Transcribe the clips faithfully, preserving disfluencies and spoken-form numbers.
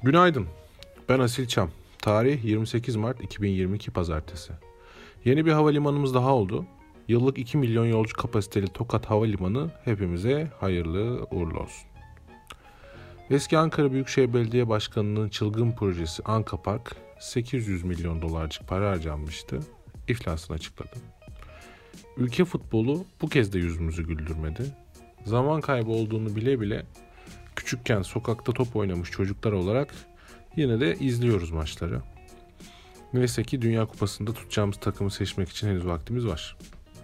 Günaydın, ben Asil Çam. Tarih yirmi sekiz Mart iki bin yirmi iki Pazartesi. Yeni bir havalimanımız daha oldu. Yıllık iki milyon yolcu kapasiteli Tokat Havalimanı hepimize hayırlı uğurlu olsun. Eski Ankara Büyükşehir Belediye Başkanı'nın çılgın projesi Anka Park sekiz yüz milyon dolarcık para harcanmıştı. İflasını açıkladı. Ülke futbolu bu kez de yüzümüzü güldürmedi. Zaman kaybı olduğunu bile bile küçükken sokakta top oynamış çocuklar olarak yine de izliyoruz maçları. Neyse ki Dünya Kupası'nda tutacağımız takımı seçmek için henüz vaktimiz var.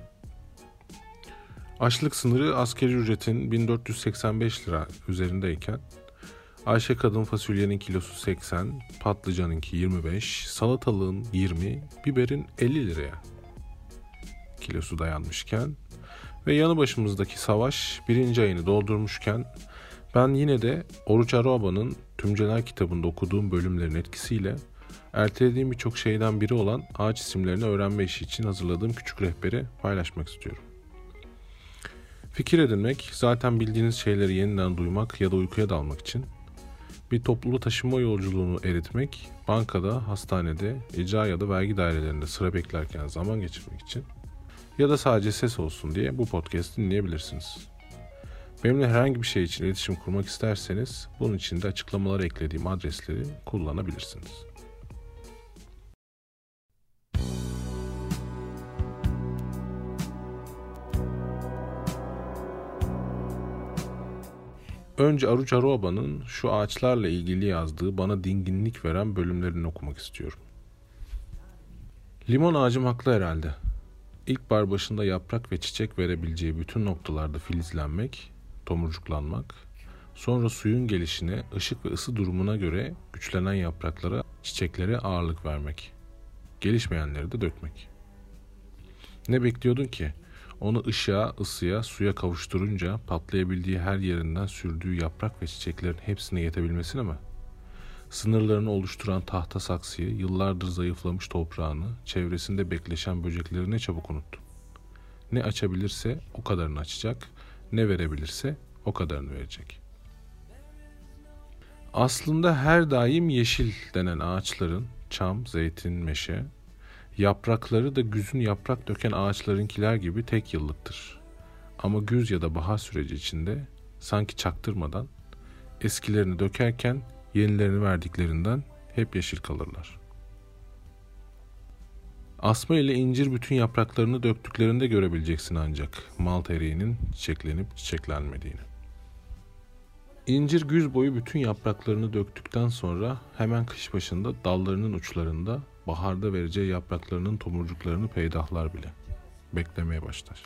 Açlık sınırı asgari ücretin bin dört yüz seksen beş lira üzerindeyken Ayşe kadın fasulyenin kilosu seksen, patlıcanınki yirmi beş, salatalığın yirmi, biberin elli liraya kilosu dayanmışken ve yanı başımızdaki savaş birinci ayını doldurmuşken ben yine de Oruç Aroba'nın Tümceler kitabında okuduğum bölümlerin etkisiyle ertelediğim birçok şeyden biri olan ağaç isimlerini öğrenme işi için hazırladığım küçük rehberi paylaşmak istiyorum. Fikir edinmek, zaten bildiğiniz şeyleri yeniden duymak ya da uykuya dalmak için, bir topluluğu taşıma yolculuğunu eritmek, bankada, hastanede, icra ya da vergi dairelerinde sıra beklerken zaman geçirmek için ya da sadece ses olsun diye bu podcast'ı dinleyebilirsiniz. Benimle herhangi bir şey için iletişim kurmak isterseniz bunun için de açıklamalara eklediğim adresleri kullanabilirsiniz. Önce Oruç Aroba'nın şu ağaçlarla ilgili yazdığı bana dinginlik veren bölümlerini okumak istiyorum. Limon ağacım haklı herhalde. İlkbahar başında yaprak ve çiçek verebileceği bütün noktalarda filizlenmek, tomurcuklanmak, sonra suyun gelişine, ışık ve ısı durumuna göre güçlenen yapraklara, çiçeklere ağırlık vermek. Gelişmeyenleri de dökmek. Ne bekliyordun ki? Onu ışığa, ısıya, suya kavuşturunca patlayabildiği her yerinden sürdüğü yaprak ve çiçeklerin hepsine yetebilmesine mi? Sınırlarını oluşturan tahta saksıyı, yıllardır zayıflamış toprağını, çevresinde bekleşen böcekleri ne çabuk unuttun. Ne açabilirse o kadarını açacak, ne verebilirse o kadarını verecek. Aslında her daim yeşil denen ağaçların, çam, zeytin, meşe, yaprakları da güzün yaprak döken ağaçlarınkiler gibi tek yıllıktır. Ama güz ya da bahar süreci içinde sanki çaktırmadan eskilerini dökerken yenilerini verdiklerinden hep yeşil kalırlar. Asma ile incir bütün yapraklarını döktüklerinde görebileceksin ancak malt eriğinin çiçeklenip çiçeklenmediğini. İncir güz boyu bütün yapraklarını döktükten sonra hemen kış başında dallarının uçlarında baharda vereceği yapraklarının tomurcuklarını peydahlar bile. Beklemeye başlar.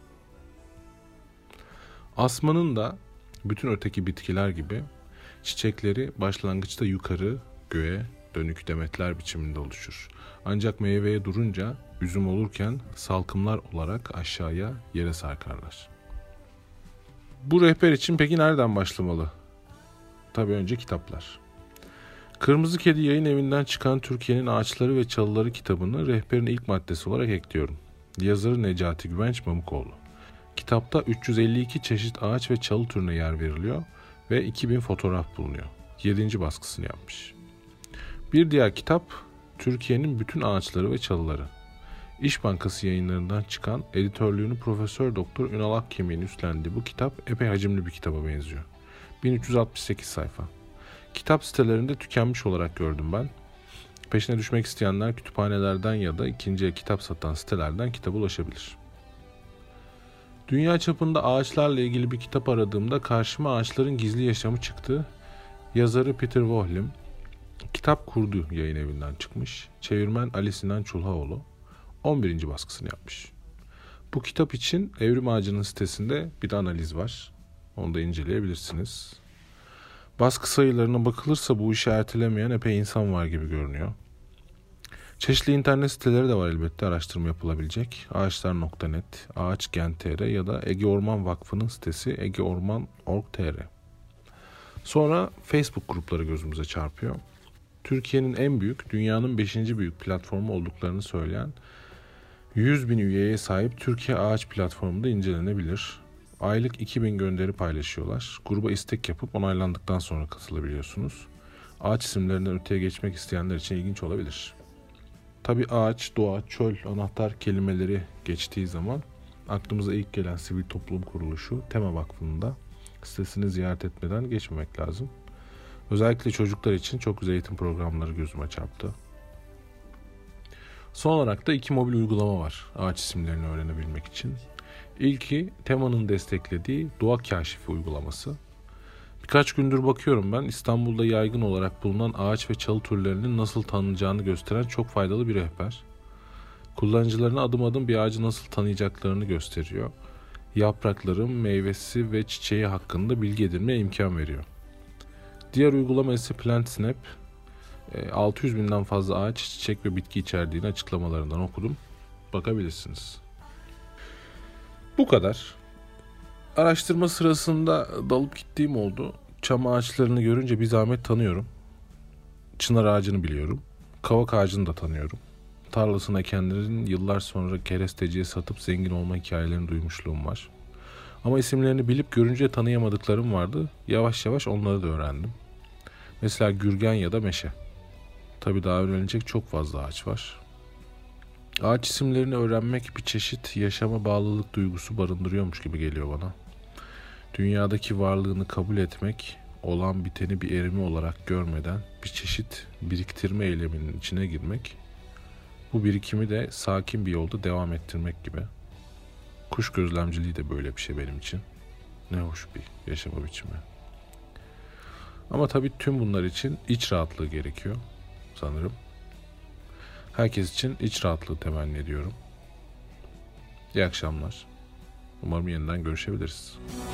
Asmanın da bütün öteki bitkiler gibi çiçekleri başlangıçta yukarı, göğe dönük demetler biçiminde oluşur. Ancak meyveye durunca üzüm olurken salkımlar olarak aşağıya yere sarkarlar. Bu rehber için peki nereden başlamalı? Tabii önce kitaplar. Kırmızı Kedi Yayın Evi'nden çıkan Türkiye'nin Ağaçları ve Çalıları kitabını rehberin ilk maddesi olarak ekliyorum. Yazarı Necati Güvenç Mamukoğlu. Kitapta üç yüz elli iki çeşit ağaç ve çalı türüne yer veriliyor ve iki bin fotoğraf bulunuyor. yedinci baskısını yapmış. Bir diğer kitap Türkiye'nin bütün ağaçları ve çalıları. İş Bankası yayınlarından çıkan editörlüğünü Profesör Doktor Ünal Akkemik'in üstlendiği bu kitap epey hacimli bir kitaba benziyor. bin üç yüz altmış sekiz sayfa. Kitap sitelerinde tükenmiş olarak gördüm ben. Peşine düşmek isteyenler kütüphanelerden ya da ikinci el kitap satan sitelerden kitaba ulaşabilir. Dünya çapında ağaçlarla ilgili bir kitap aradığımda karşıma Ağaçların Gizli Yaşamı çıktı. Yazarı Peter Wohlim. Kitap Kurdu Yayın Evi'nden çıkmış. Çevirmen Ali Sinan Çulhaoğlu. on birinci baskısını yapmış. Bu kitap için Evrim Ağacı'nın sitesinde bir de analiz var. Onu da inceleyebilirsiniz. Baskı sayılarına bakılırsa bu işi ertelemeyen epey insan var gibi görünüyor. Çeşitli internet siteleri de var elbette araştırma yapılabilecek. ağaçlar nokta net, ağaçgen nokta tr ya da Ege Orman Vakfı'nın sitesi ege orman nokta org nokta tr. Sonra Facebook grupları gözümüze çarpıyor. Türkiye'nin en büyük, dünyanın beşinci büyük platformu olduklarını söyleyen yüz bin üyeye sahip Türkiye Ağaç platformu da incelenebilir. Aylık iki bin gönderi paylaşıyorlar. Gruba istek yapıp onaylandıktan sonra katılabiliyorsunuz. ağaç isimlerinden öteye geçmek isteyenler için ilginç olabilir. Tabii ağaç, doğa, çöl anahtar kelimeleri geçtiği zaman aklımıza ilk gelen sivil toplum kuruluşu Tema Vakfı'nın da sitesini ziyaret etmeden geçmemek lazım. Özellikle çocuklar için çok güzel eğitim programları gözüme çarptı. Son olarak da iki mobil uygulama var ağaç isimlerini öğrenebilmek için. İlki Tema'nın desteklediği Doğa Kaşifi uygulaması. Birkaç gündür bakıyorum ben, İstanbul'da yaygın olarak bulunan ağaç ve çalı türlerinin nasıl tanınacağını gösteren çok faydalı bir rehber. Kullanıcılarına adım adım bir ağacı nasıl tanıyacaklarını gösteriyor. Yaprakları, meyvesi ve çiçeği hakkında bilgi edinmeye imkan veriyor. Diğer uygulama ise PlantSnap. altı yüz binden fazla ağaç, çiçek ve bitki içerdiğini açıklamalarından okudum. Bakabilirsiniz. Bu kadar. Araştırma sırasında dalıp gittiğim oldu. Çam ağaçlarını görünce bir zahmet tanıyorum. Çınar ağacını biliyorum. Kavak ağacını da tanıyorum. Tarlasını ekenlerin yıllar sonra keresteciye satıp zengin olma hikayelerini duymuşluğum var. Ama isimlerini bilip görünce tanıyamadıklarım vardı. Yavaş yavaş onları da öğrendim. Mesela gürgen ya da meşe. Tabii daha öğrenecek çok fazla ağaç var. Ağaç isimlerini öğrenmek bir çeşit yaşama bağlılık duygusu barındırıyormuş gibi geliyor bana. Dünyadaki varlığını kabul etmek, olan biteni bir erimi olarak görmeden bir çeşit biriktirme eyleminin içine girmek, bu birikimi de sakin bir yolda devam ettirmek gibi. Kuş gözlemciliği de böyle bir şey benim için. Ne hoş bir yaşama biçimi. Ama tabii tüm bunlar için iç rahatlığı gerekiyor sanırım. Herkes için iç rahatlığı temenni ediyorum. İyi akşamlar. Umarım yeniden görüşebiliriz.